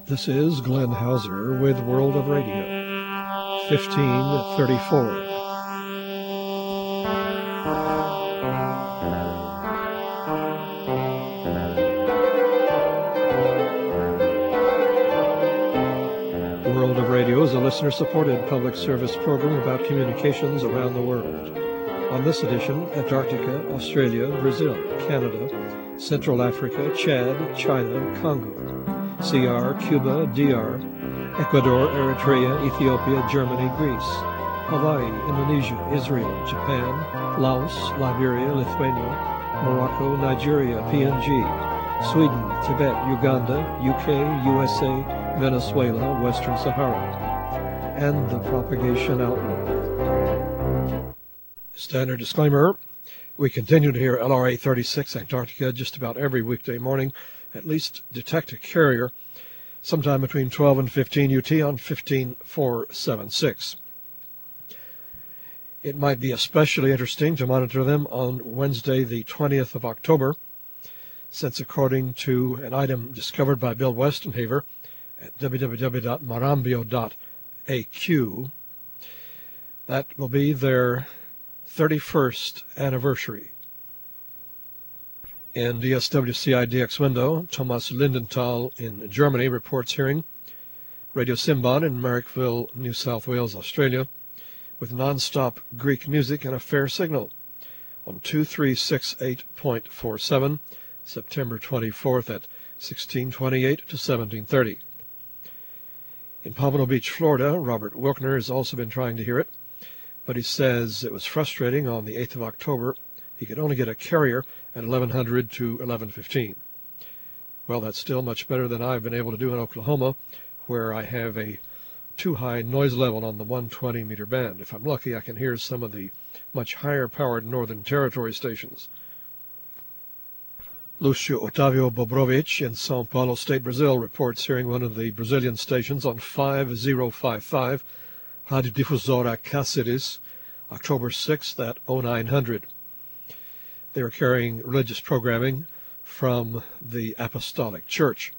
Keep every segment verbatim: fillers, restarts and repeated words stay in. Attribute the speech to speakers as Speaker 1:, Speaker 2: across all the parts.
Speaker 1: This is Glenn Hauser with World of Radio, fifteen thirty-four. World of Radio is a listener-supported public service program about communications around the world. On this edition, Antarctica, Australia, Brazil, Canada, Central Africa, Chad, China, Congo, C R, Cuba, D R, Ecuador, Eritrea, Ethiopia, Germany, Greece, Hawaii, Indonesia, Israel, Japan, Laos, Liberia, Lithuania, Morocco, Nigeria, P N G, Sweden, Tibet, Uganda, U K, U S A, Venezuela, Western Sahara, and the propagation outlook. Standard disclaimer, we continue to hear L R A thirty-six Antarctica just about every weekday morning. At least detect a carrier sometime between twelve and fifteen U T on fifteen four seventy-six. It might be especially interesting to monitor them on Wednesday, the twentieth of October, since according to an item discovered by Bill Westenhaver at w w w dot marambio dot a q, that will be their thirty-first anniversary. In D S W C I D X window, Thomas Lindenthal in Germany reports hearing Radio Simbad in Marrickville, New South Wales, Australia, with non-stop Greek music and a fair signal on two three six eight point four seven, September twenty-fourth at sixteen twenty-eight to seventeen thirty. In Pompano Beach, Florida, Robert Wilkner has also been trying to hear it, but he says it was frustrating on the eighth of October. He could only get a carrier at eleven hundred to eleven fifteen. Well, that's still much better than I've been able to do in Oklahoma, where I have a too high noise level on the one hundred twenty meter band. If I'm lucky, I can hear some of the much higher powered Northern Territory stations. Lucio Otavio Bobrovich in São Paulo State, Brazil, reports hearing one of the Brazilian stations on five zero five five, Rádio Difusora Cáceres, October sixth at oh nine hundred. They were carrying religious programming from the Apostolic Church.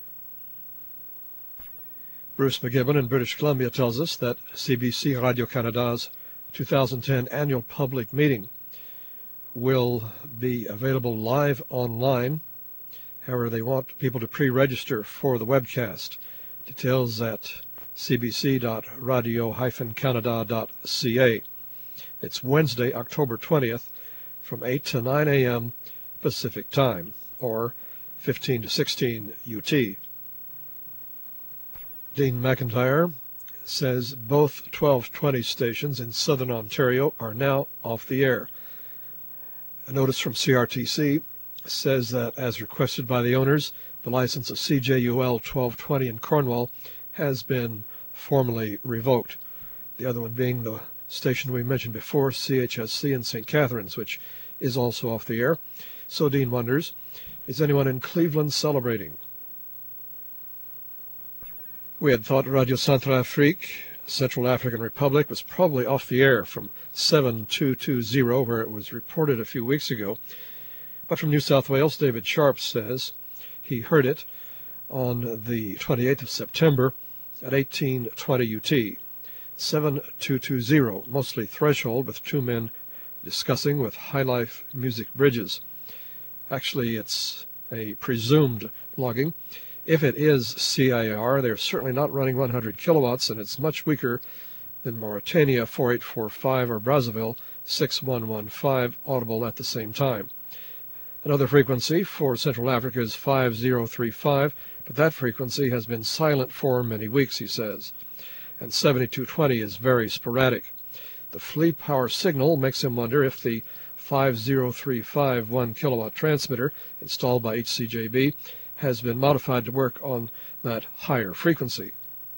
Speaker 1: Bruce McGibbon in British Columbia tells us that C B C Radio Canada's two thousand ten annual public meeting will be available live online. However, they want people to pre-register for the webcast. Details at c b c dot radio dash canada dot c a. It's Wednesday, October twentieth, from eight to nine a m Pacific Time, or fifteen to sixteen U T. Dean McIntyre says both twelve twenty stations in southern Ontario are now off the air. A notice from C R T C says that, as requested by the owners, the license of C J U L twelve twenty in Cornwall has been formally revoked. The other one being the station we mentioned before, C H S C in Saint Catharines, which is also off the air. So Dean wonders, is anyone in Cleveland celebrating? We had thought Radio Centrafrique, Central African Republic, was probably off the air from seven two two zero, where it was reported a few weeks ago. But from New South Wales, David Sharp says he heard it on the twenty-eighth of September at eighteen twenty U T. seven two two zero, mostly threshold, with two men discussing with High Life Music Bridges. Actually, it's a presumed logging. If it is C I A R, they're certainly not running one hundred kilowatts, and it's much weaker than Mauritania four eight four five or Brazzaville six one one five, audible at the same time. Another frequency for Central Africa is five zero three five, but that frequency has been silent for many weeks, he says. And seventy-two twenty is very sporadic. The flea power signal makes him wonder if the five zero three five one kilowatt transmitter installed by H C J B has been modified to work on that higher frequency.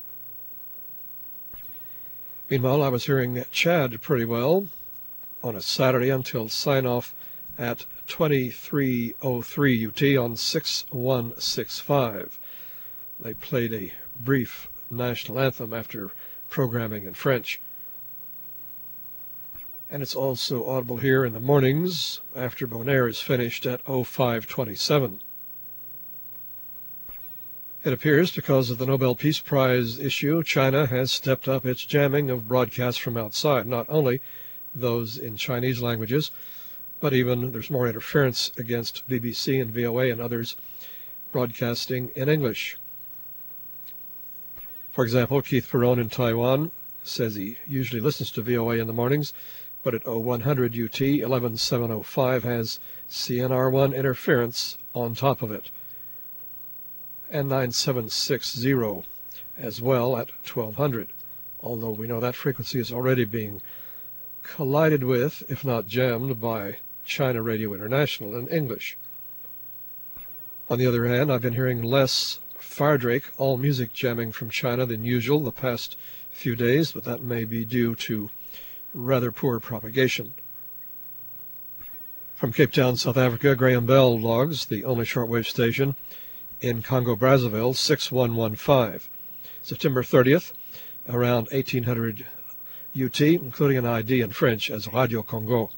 Speaker 1: Meanwhile, I was hearing Chad pretty well on a Saturday until sign-off at twenty-three oh three U T on six one six five. They played a brief national anthem after programming in French. And it's also audible here in the mornings after Bonaire is finished at oh five twenty-seven. It appears because of the Nobel Peace Prize issue, China has stepped up its jamming of broadcasts from outside, not only those in Chinese languages, but even there's more interference against B B C and V O A and others broadcasting in English. For example, Keith Perron in Taiwan says he usually listens to V O A in the mornings, but at oh one hundred U T eleven seven oh five has C N R one interference on top of it, and nine seven six zero as well at twelve hundred, although we know that frequency is already being collided with, if not jammed, by China Radio International in English. On the other hand, I've been hearing less Firedrake all music jamming from China than usual the past few days, but that may be due to rather poor propagation. From Cape Town, South Africa, Graham Bell logs the only shortwave station in Congo-Brazzaville, six one one five. September thirtieth, around eighteen hundred U T, including an I D in French as Radio Congo.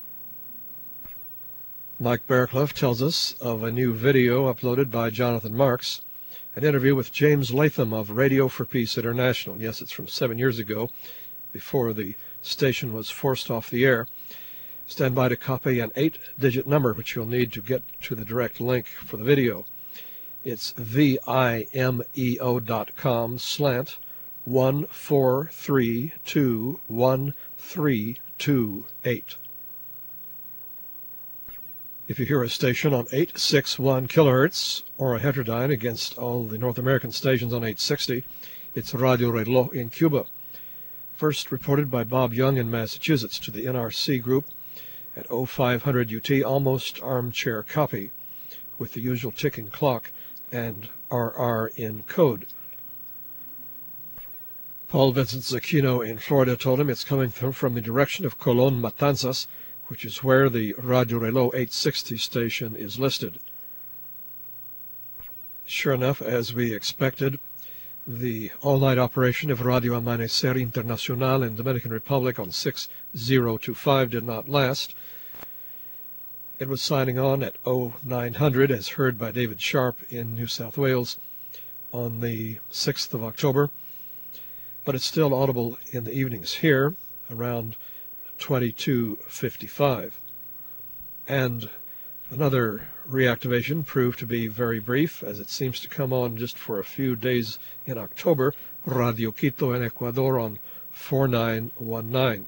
Speaker 1: Mike Bearclough tells us of a new video uploaded by Jonathan Marks, an interview with James Latham of Radio for Peace International. Yes, it's from seven years ago, before the station was forced off the air. Stand by to copy an eight-digit number, which you'll need to get to the direct link for the video. It's vimeo dot com slant one four three two one three two eight. If you hear a station on eight sixty-one kilohertz or a heterodyne against all the North American stations on eight sixty, it's Radio Reloj in Cuba. First reported by Bob Young in Massachusetts to the N R C group at oh five hundred U T, almost armchair copy with the usual ticking clock and R R in code. Paul Vincent Zacchino in Florida told him it's coming from the direction of Colon Matanzas, which is where the Radio Reloj eight sixty station is listed. Sure enough, as we expected, the all-night operation of Radio Amanecer Internacional in Dominican Republic on six oh two five did not last. It was signing on at oh nine hundred, as heard by David Sharp in New South Wales on the sixth of October, but it's still audible in the evenings here around twenty-two fifty-five. And another reactivation proved to be very brief, as it seems to come on just for a few days in October, Radio Quito in Ecuador on four nine one nine.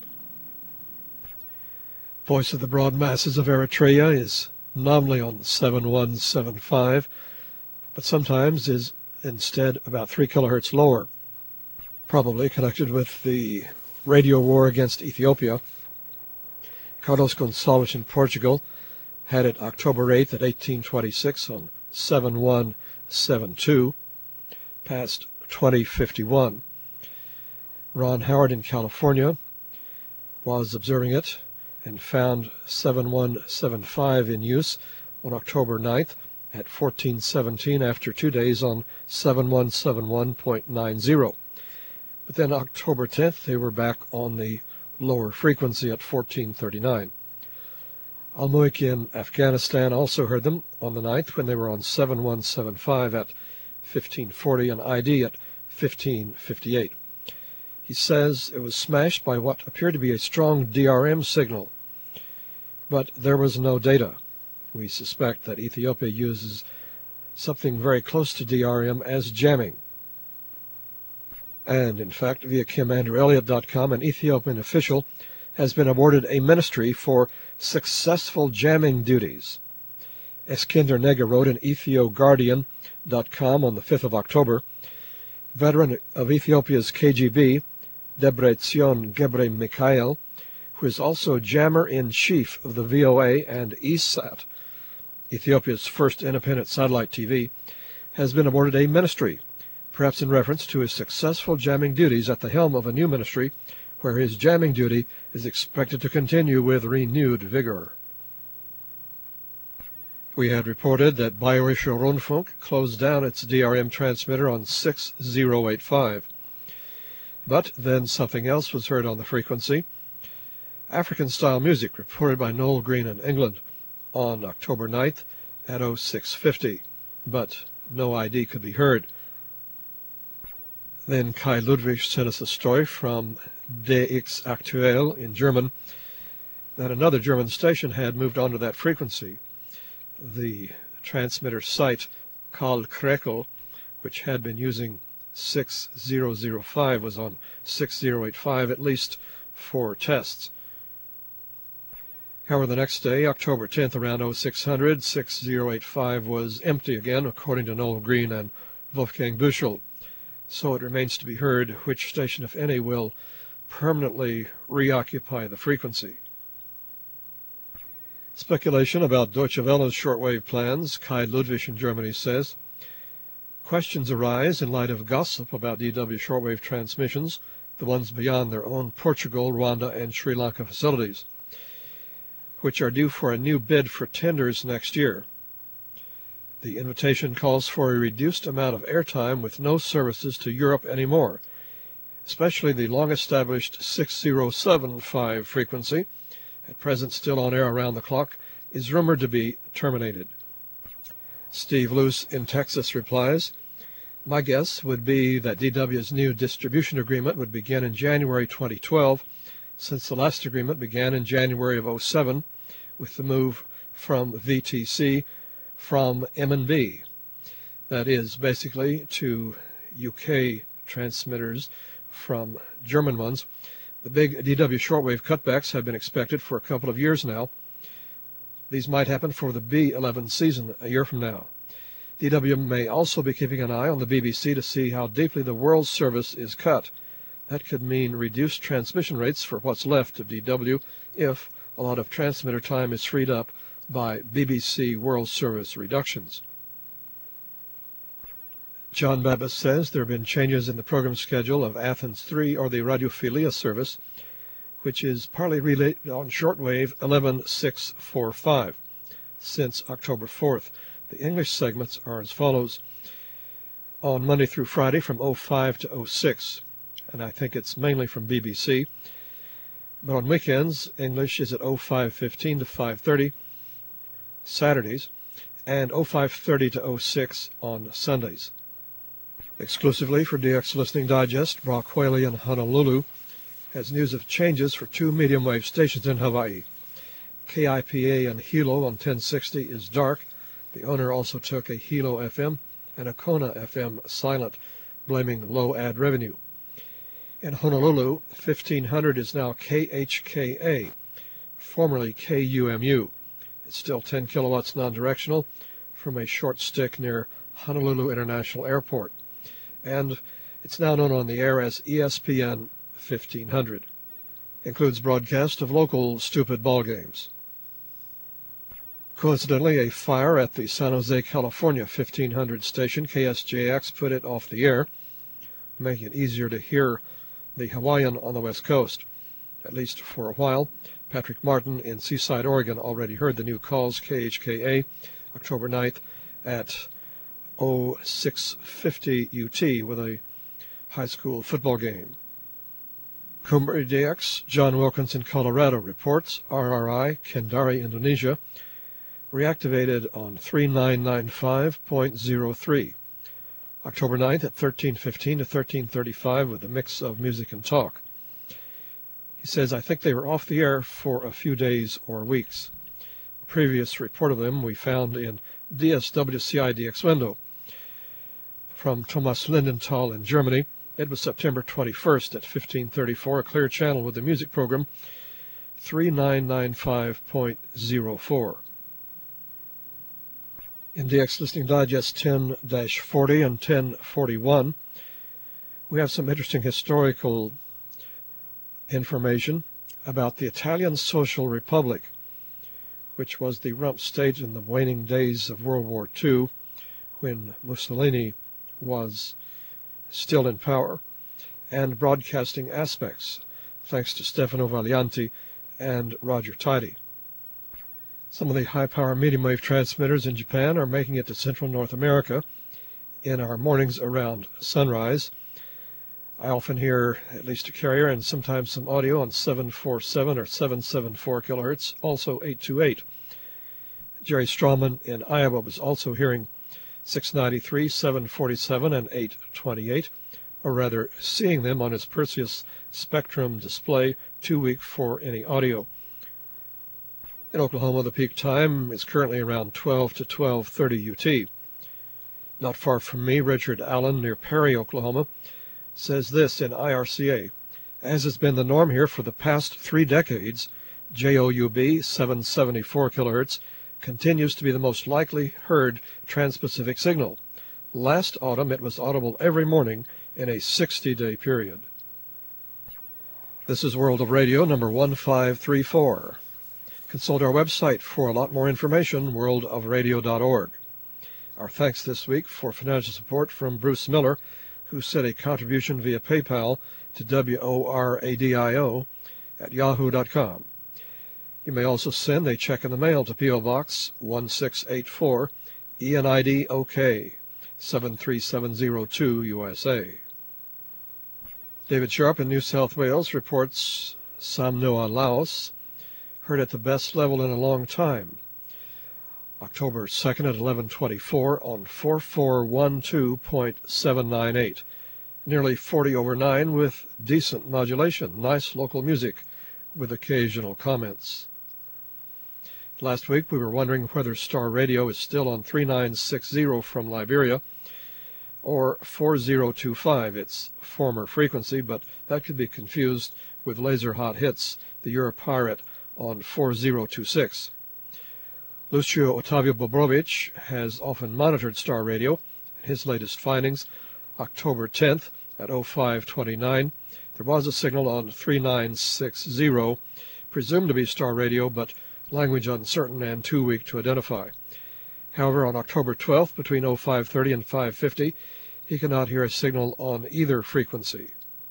Speaker 1: Voice of the Broad Masses of Eritrea is nominally on seven one seven five, but sometimes is instead about three kilohertz lower, probably connected with the radio war against Ethiopia. Carlos Gonçalves in Portugal had it October eighth at eighteen twenty-six on seven one seven two, past twenty fifty-one. Ron Howard in California was observing it and found seven one seven five in use on October ninth at fourteen seventeen after two days on seven one seven one point nine zero. But then October tenth, they were back on the lower frequency at fourteen thirty-nine. Al-Muik in Afghanistan also heard them on the ninth when they were on seven one seven five at fifteen forty and I D at fifteen fifty-eight. He says it was smashed by what appeared to be a strong D R M signal, but there was no data. We suspect that Ethiopia uses something very close to D R M as jamming. And, in fact, via Kim Andrew Elliott dot com, an Ethiopian official has been awarded a ministry for successful jamming duties. Eskinder Nega wrote in Ethio Guardian dot com on the fifth of October, veteran of Ethiopia's K G B, Debretsion Gebre Mikhail, who is also jammer-in-chief of the V O A and E S A T, Ethiopia's first independent satellite T V, has been awarded a ministry, perhaps in reference to his successful jamming duties at the helm of a new ministry where his jamming duty is expected to continue with renewed vigor. We had reported that Bayerischer Rundfunk closed down its D R M transmitter on six oh eight five. But then something else was heard on the frequency. African-style music reported by Noel Green in England on October ninth at oh six fifty. But no I D could be heard. Then Kai Ludwig sent us a story from D X Aktuell in German that another German station had moved on to that frequency. The transmitter site Karl Krekel, which had been using six thousand five, was on six thousand eighty-five, at least for tests. However, the next day, October tenth, around oh six hundred, six thousand eighty-five was empty again, according to Noel Green and Wolfgang Büchel. So it remains to be heard which station, if any, will permanently reoccupy the frequency. Speculation about Deutsche Welle's shortwave plans, Kai Ludwig in Germany says. Questions arise in light of gossip about D W shortwave transmissions, the ones beyond their own Portugal, Rwanda, and Sri Lanka facilities, which are due for a new bid for tenders next year. The invitation calls for a reduced amount of airtime with no services to Europe anymore, especially the long-established six thousand seventy-five frequency, at present still on air around the clock, is rumored to be terminated. Steve Luce in Texas replies, my guess would be that D W's new distribution agreement would begin in January twenty twelve, since the last agreement began in January of oh seven, with the move from V T C from M and B. That is, basically, to U K transmitters from German ones. The big D W shortwave cutbacks have been expected for a couple of years now. These might happen for the B eleven season a year from now. D W may also be keeping an eye on the B B C to see how deeply the world service is cut. That could mean reduced transmission rates for what's left of D W if a lot of transmitter time is freed up by B B C World Service reductions. John Babbitt says there have been changes in the program schedule of Athens three, or the Radiophilia service, which is partly relayed on shortwave eleven six forty-five since October fourth. The English segments are as follows. On Monday through Friday from oh five to oh six, and I think it's mainly from B B C. But on weekends, English is at oh five fifteen to five thirty, Saturdays, and oh five thirty to oh six on Sundays. Exclusively for D X Listening Digest, Brock Whaley in Honolulu has news of changes for two medium wave stations in Hawaii. K I P A in Hilo on ten sixty is dark. The owner also took a Hilo F M and a Kona F M silent, blaming low ad revenue. In Honolulu, fifteen hundred is now K H K A, formerly K U M U. It's still ten kilowatts non-directional from a short stick near Honolulu International Airport, and it's now known on the air as E S P N fifteen hundred. Includes broadcast of local stupid ball games. Coincidentally, a fire at the San Jose, California fifteen hundred station, K S J X, put it off the air, making it easier to hear the Hawaiian on the West Coast, at least for a while. Patrick Martin in Seaside, Oregon, already heard the new calls, K H K A, October ninth at oh six fifty U T with a high school football game. Kumbri D X, John Wilkins in Colorado reports, R R I, Kendari, Indonesia, reactivated on three nine nine five point oh three. October ninth at thirteen fifteen to thirteen thirty-five with a mix of music and talk. He says, I think they were off the air for a few days or weeks. A previous report of them we found in D S W C I D X window. From Thomas Lindenthal in Germany, it was September twenty-first at fifteen thirty-four, a clear channel with the music program three nine nine five point oh four. In D X Listening Digest ten forty and ten forty-one, we have some interesting historical information about the Italian Social Republic, which was the rump state in the waning days of World War Two, when Mussolini was still in power, and broadcasting aspects, thanks to Stefano Valianti and Roger Tidy. Some of the high-power medium-wave transmitters in Japan are making it to Central North America in our mornings around sunrise. I often hear at least a carrier and sometimes some audio on seven forty-seven or seven seventy-four kilohertz, also eight twenty-eight. Jerry Strawman in Iowa was also hearing six ninety-three, seven forty-seven, and eight twenty-eight, or rather seeing them on his Perseus Spectrum display, too weak for any audio. In Oklahoma, the peak time is currently around twelve to twelve thirty U T. Not far from me, Richard Allen, near Perry, Oklahoma, says this in I R C A. As has been the norm here for the past three decades, J O U B seven seventy-four kilohertz continues to be the most likely heard trans-Pacific signal. Last autumn, it was audible every morning in a sixty-day period. This is World of Radio number one five three four. Consult our website for a lot more information, world of radio dot org. Our thanks this week for financial support from Bruce Miller, who sent a contribution via PayPal to W O R A D I O at yahoo dot com. You may also send a check in the mail to P O Box one six eight four, E N I D O K, seven three seven zero two, U S A. David Sharp in New South Wales reports Sam Noa, Laos, heard at the best level in a long time. October second at eleven twenty-four on four four one two point seven nine eight. Nearly forty over nine with decent modulation. Nice local music with occasional comments. Last week we were wondering whether Star Radio is still on three nine six zero from Liberia or four zero two five, its former frequency, but that could be confused with Laser Hot Hits, the Europirate, on four zero two six. Lucio Otavio Bobrovich has often monitored Star Radio. His latest findings, October tenth at oh five twenty-nine, there was a signal on three nine six zero, presumed to be Star Radio, but language uncertain and too weak to identify. However, on October twelfth, between oh five thirty and five fifty, he cannot hear a signal on either frequency.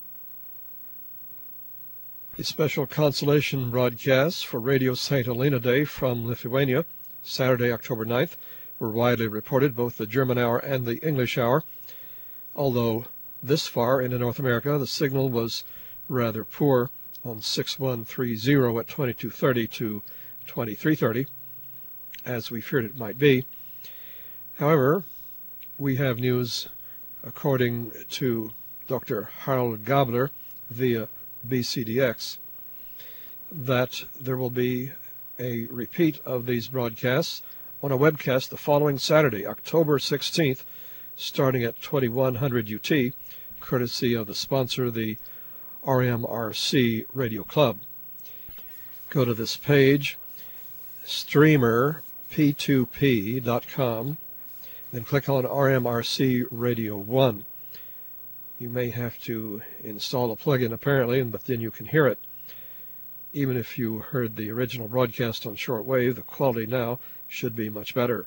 Speaker 1: The special consolation broadcasts for Radio Saint Helena Day from Lithuania, Saturday, October ninth, were widely reported, both the German hour and the English hour, although this far into North America the signal was rather poor on six one three zero at twenty-two thirty to twenty-three thirty, as we feared it might be. However, we have news, according to Doctor Harold Gabler via B C D X, that there will be a repeat of these broadcasts on a webcast the following Saturday, October sixteenth, starting at twenty-one hundred U T, courtesy of the sponsor, the R M R C Radio Club. Go to this page, streamer p two p dot com, then click on R M R C Radio one. You may have to install a plugin apparently, but then you can hear it. Even if you heard the original broadcast on shortwave, the quality now should be much better.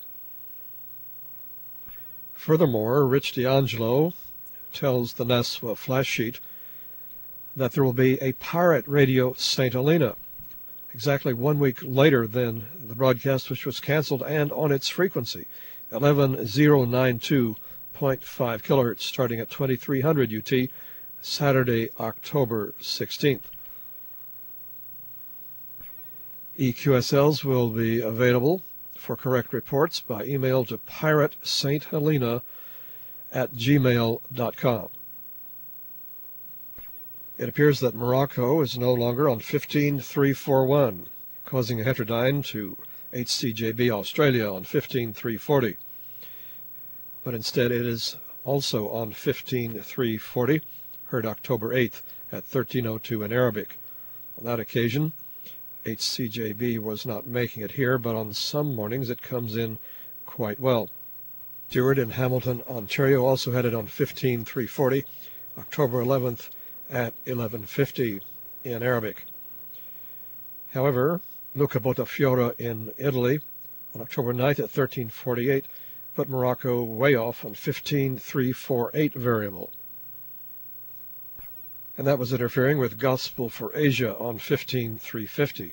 Speaker 1: Furthermore, Rich D'Angelo tells the N A S W A flash sheet that there will be a pirate Radio Saint Helena, exactly one week later than the broadcast which was canceled, and on its frequency, eleven thousand ninety-two point five kilohertz, starting at twenty-three hundred U T, Saturday, October sixteenth. E Q S Ls will be available for correct reports by email to pirate saint helena at gmail dot com. It appears that Morocco is no longer on fifteen three forty-one, causing a heterodyne to H C J B Australia on fifteen three forty. But instead it is also on fifteen three forty, heard October eighth at thirteen oh two in Arabic. On that occasion, H C J B was not making it here, but on some mornings it comes in quite well. Stewart in Hamilton, Ontario also had it on fifteen three forty, October eleventh at eleven fifty in Arabic. However, Luca Botafiore in Italy on October ninth at thirteen forty-eight put Morocco way off on fifteen three forty-eight variable. And that was interfering with Gospel for Asia on fifteen three fifty.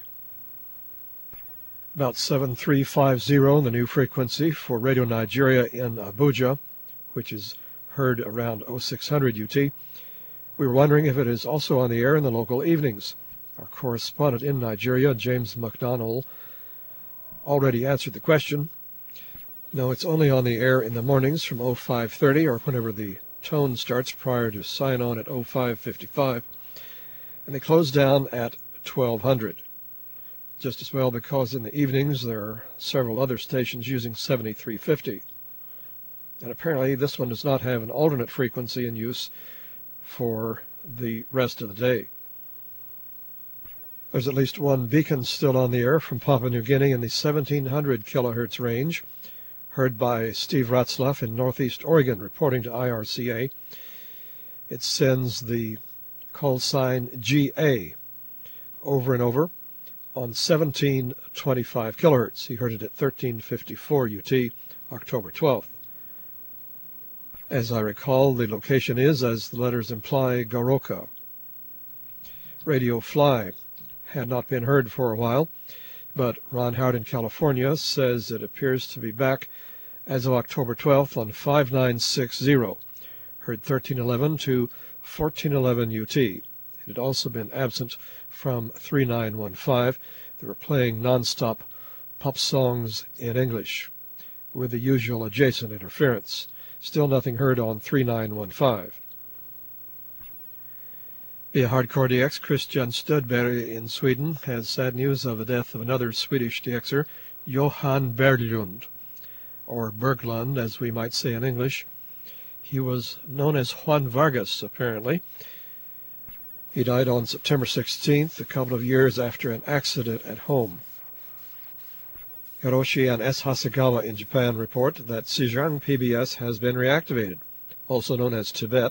Speaker 1: About seven three fifty, the new frequency for Radio Nigeria in Abuja, which is heard around oh six hundred U T. We were wondering if it is also on the air in the local evenings. Our correspondent in Nigeria, James McDonnell, already answered the question. No, it's only on the air in the mornings from oh five thirty or whenever the tone starts prior to sign on at oh five fifty-five, and they close down at twelve hundred. Just as well because in the evenings there are several other stations using seventy-three fifty. And apparently this one does not have an alternate frequency in use for the rest of the day. There's at least one beacon still on the air from Papua New Guinea in the seventeen hundred kilohertz range, heard by Steve Ratzlaff in Northeast Oregon, reporting to I R C A. It sends the call sign G A over and over on seventeen twenty-five kilohertz. He heard it at thirteen fifty-four U T, October twelfth. As I recall, the location is, as the letters imply, Goroka. Radio Fly had not been heard for a while, but Ron Howard in California says it appears to be back as of October twelfth on five nine six zero, heard thirteen eleven to fourteen eleven U T. It had also been absent from three nine one five. They were playing nonstop pop songs in English with the usual adjacent interference. Still nothing heard on three nine one five. Via Hardcore D X, Christian Stödberg in Sweden has sad news of the death of another Swedish D Xer, Johan Berglund, or Berglund as we might say in English. He was known as Juan Vargas, apparently. He died on September sixteenth, a couple of years after an accident at home. Hiroshi and S. Hasegawa in Japan report that Xizang P B S has been reactivated, also known as Tibet.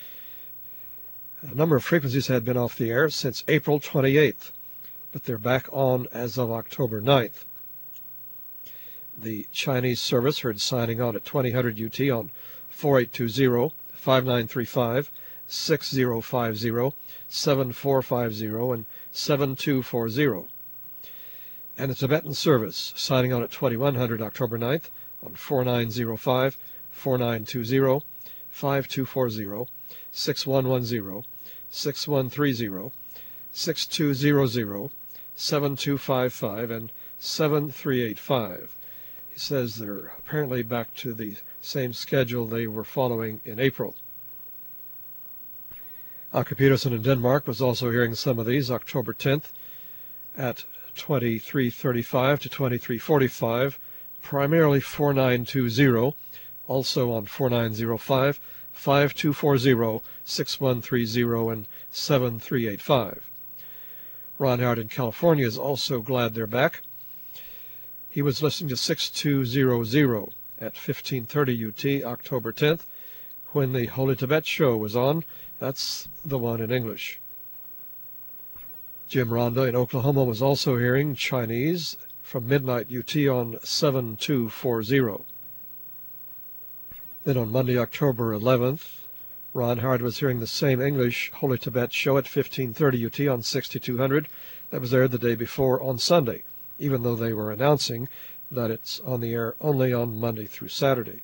Speaker 1: A number of frequencies had been off the air since April twenty-eighth, but they're back on as of October ninth. The Chinese service heard signing on at twenty hundred U T on four eight two zero, five nine three five, six zero five zero, seven four five zero, and seven two four zero. And the Tibetan service signing on at twenty-one hundred October ninth on four nine zero five, four nine two zero, five two four zero, six one one zero, six one three zero, six two zero zero, seven two five five, and seven three eight five. He says they're apparently back to the same schedule they were following in April. Aker Peterson in Denmark was also hearing some of these October tenth at twenty-three thirty-five to twenty-three forty-five, primarily four nine two zero, also on four nine zero five, five two four zero, six one three zero, and seven three eight five. Ron Howard in California is also glad they're back. He was listening to six two zero zero at fifteen thirty U T, October tenth, when the Holy Tibet show was on. That's the one in English. Jim Ronda in Oklahoma was also hearing Chinese from midnight U T on seven two four zero. Then on Monday, October eleventh, Ron Howard was hearing the same English Holy Tibet show at fifteen thirty U T on sixty-two hundred that was aired the day before on Sunday, even though they were announcing that it's on the air only on Monday through Saturday.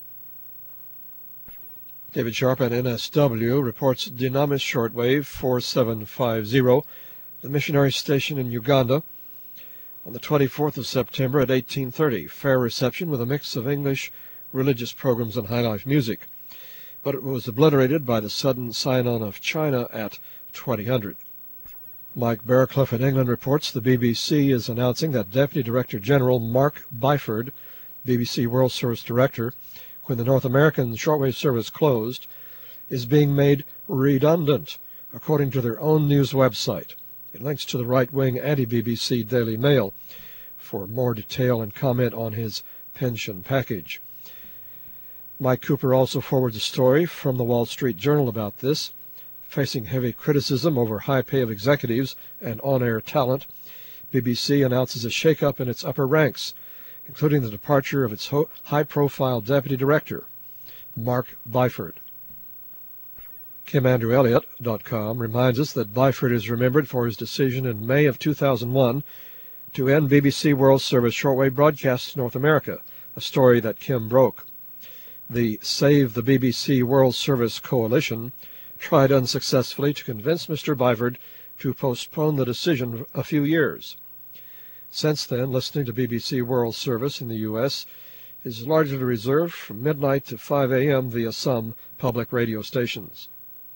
Speaker 1: David Sharp at N S W reports Dynamis shortwave four seven five zero, the missionary station in Uganda, on the twenty-fourth of September at eighteen thirty. Fair reception with a mix of English, religious programs, and high-life music. But it was obliterated by the sudden sign-on of China at twenty hundred. Mike Bearcliff in England reports the B B C is announcing that Deputy Director General Mark Byford, B B C World Service Director, when the North American shortwave service closed, is being made redundant, according to their own news website. It links to the right-wing anti-B B C Daily Mail for more detail and comment on his pension package. Mike Cooper also forwards a story from the Wall Street Journal about this. Facing heavy criticism over high pay of executives and on-air talent, B B C announces a shake-up in its upper ranks, including the departure of its high-profile deputy director, Mark Byford. Kim Andrew Elliott dot com reminds us that Byford is remembered for his decision in May of two thousand one to end B B C World Service shortwave broadcasts in North America, a story that Kim broke. The Save the B B C World Service Coalition tried unsuccessfully to convince Mister Byford to postpone the decision a few years. Since then, listening to B B C World Service in the U S is largely reserved from midnight to five a m via some public radio stations.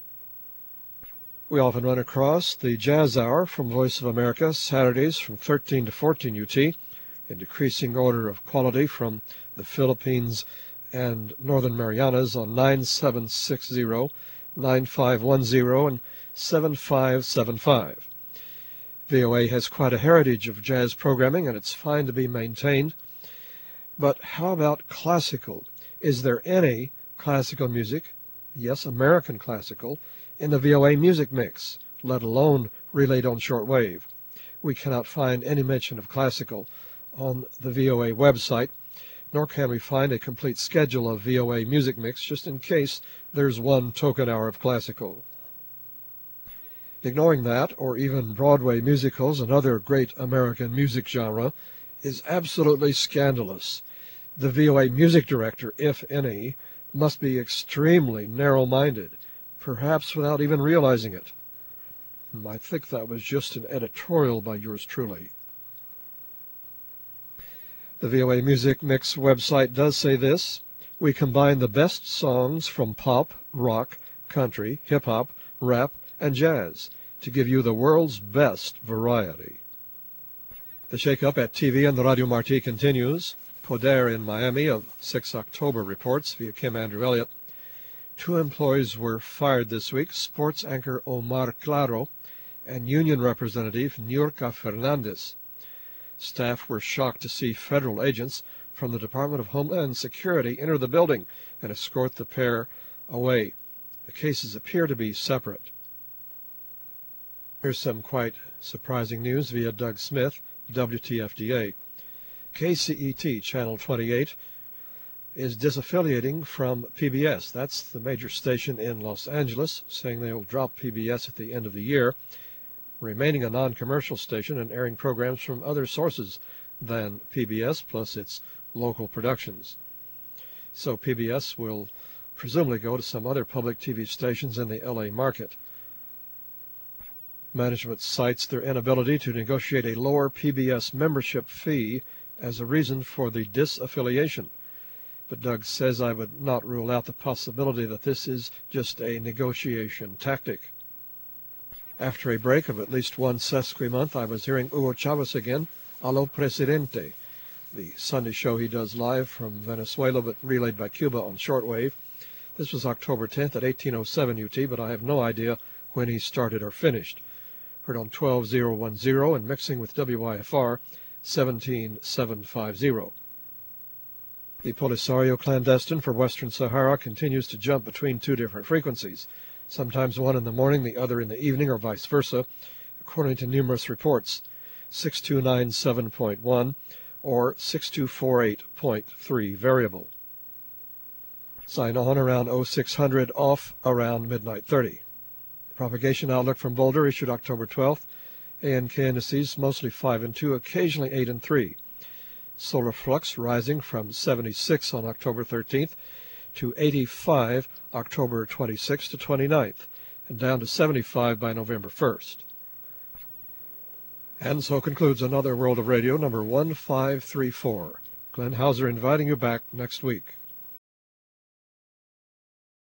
Speaker 1: We often run across the Jazz Hour from Voice of America, Saturdays from thirteen to fourteen U T, in decreasing order of quality from the Philippines and Northern Marianas on nine seven six zero, nine five one zero, and seven five seven five. V O A has quite a heritage of jazz programming, and it's fine to be maintained. But how about classical? Is there any classical music, yes, American classical, in the V O A music mix, let alone relayed on shortwave? We cannot find any mention of classical on the V O A website, nor can we find a complete schedule of V O A music mix, just in case there's one token hour of classical. Ignoring that, or even Broadway musicals and other great American music genre, is absolutely scandalous. The V O A music director, if any, must be extremely narrow-minded, perhaps without even realizing it. I think that was just an editorial by yours truly. The V O A Music Mix website does say this: we combine the best songs from pop, rock, country, hip-hop, rap, and jazz to give you the world's best variety. The shake-up at T V and the Radio Marti continues. Poder in Miami of the sixth of October reports via Kim Andrew Elliott. Two employees were fired this week, sports anchor Omar Claro and union representative Niurka Fernandez. Staff were shocked to see federal agents from the Department of Homeland Security enter the building and escort the pair away. The cases appear to be separate. Here's some quite surprising news via Doug Smith, W T F D A. K C E T Channel twenty-eight is disaffiliating from P B S. That's the major station in Los Angeles, saying they will drop P B S at the end of the year, remaining a non-commercial station and airing programs from other sources than P B S, plus its local productions. So P B S will presumably go to some other public T V stations in the L A market. Management cites their inability to negotiate a lower P B S membership fee as a reason for the disaffiliation. But Doug says I would not rule out the possibility that this is just a negotiation tactic. After a break of at least one sesqui month, I was hearing Hugo Chavez again, a lo Presidente, the Sunday show he does live from Venezuela but relayed by Cuba on shortwave. This was October tenth at eighteen oh seven U T, but I have no idea when he started or finished. Heard on twelve thousand ten and mixing with W I F R seventeen seven fifty. The Polisario clandestine for Western Sahara continues to jump between two different frequencies, sometimes one in the morning, the other in the evening, or vice versa, according to numerous reports, six two nine seven point one or six two four eight point three variable. Sign on around oh six hundred, off around midnight thirty. The propagation outlook from Boulder issued October twelfth. A N K indices mostly five and two, occasionally eight and three. Solar flux rising from seventy-six on October thirteenth to eighty-five October twenty-sixth to twenty-ninth, and down to seventy-five by November first. And so concludes another World of Radio number one five three four. Glenn Hauser inviting you back next week.